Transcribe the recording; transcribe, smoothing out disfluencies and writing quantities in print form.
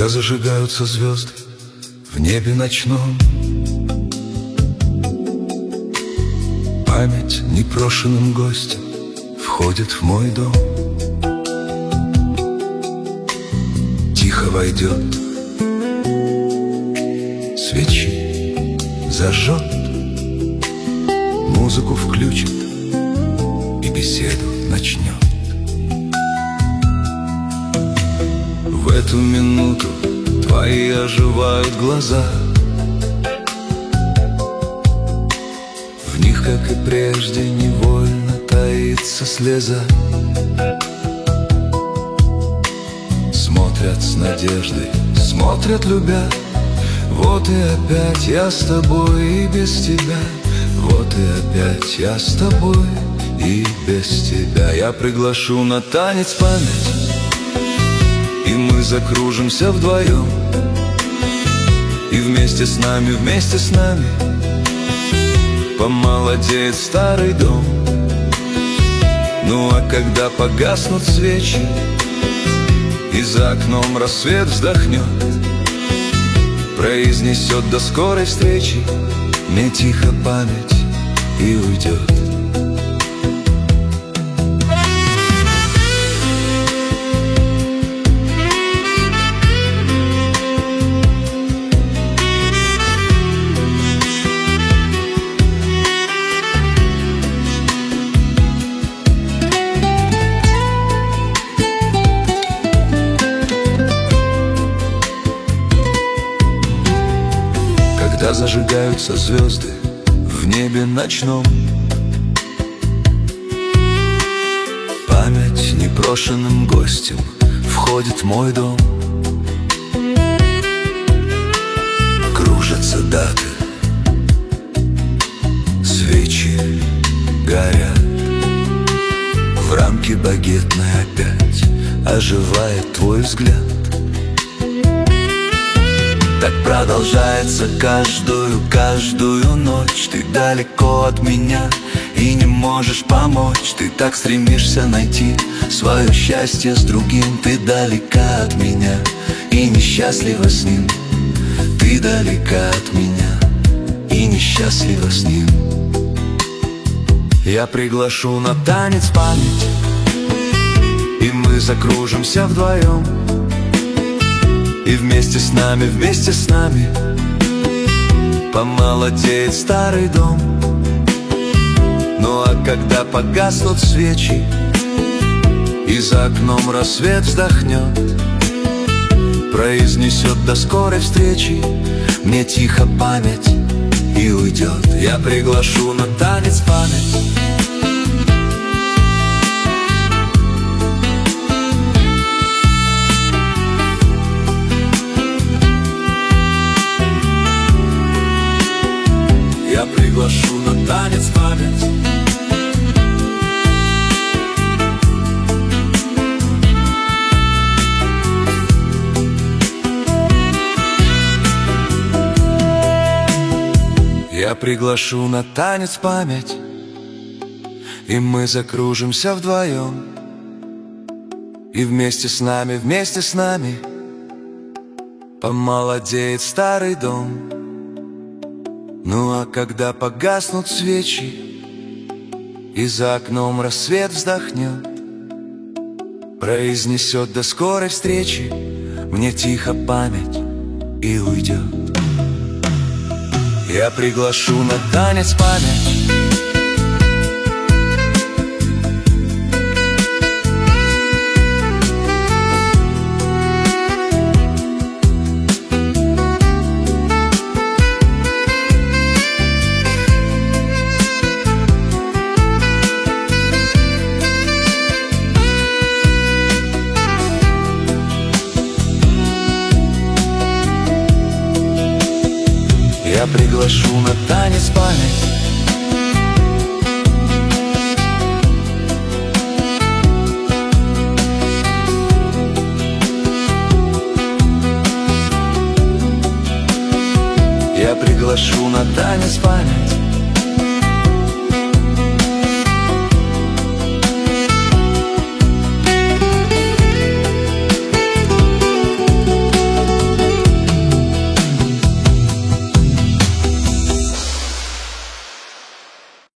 Когда зажигаются звезды в небе ночном, память непрошенным гостем входит в мой дом. Тихо войдет, свечи зажжет, музыку включит и беседу начнет. В эту минуту твои оживают глаза, в них, как и прежде, невольно таится слеза. Смотрят с надеждой, смотрят любя. Вот и опять я с тобой и без тебя. Вот и опять я с тобой и без тебя. Я приглашу на танец память, и мы закружимся вдвоем. И вместе с нами помолодеет старый дом. Ну а когда погаснут свечи и за окном рассвет вздохнет, произнесет до скорой встречи мне тихо память и уйдет. Когда зажигаются звезды в небе ночном, память непрошенным гостем входит в мой дом. Кружатся даты, свечи горят, в рамке багетной опять оживает твой взгляд. Так продолжается каждую ночь. Ты далеко от меня и не можешь помочь. Ты так стремишься найти свое счастье с другим. Ты далека от меня и несчастлива с ним. Ты далека от меня и несчастлива с ним. Я приглашу на танец память, и мы закружимся вдвоем. И вместе с нами помолодеет старый дом. Ну а когда погаснут свечи и за окном рассвет вздохнет, произнесет до скорой встречи мне тихо память и уйдет. Я приглашу на танец память, я приглашу на танец память. Я приглашу на танец память, и мы закружимся вдвоем. И вместе с нами помолодеет старый дом. Ну а когда погаснут свечи и за окном рассвет вздохнет, произнесет до скорой встречи мне тихо память и уйдет. Я приглашу на танец память, я приглашу на танец память. Я приглашу на танец память.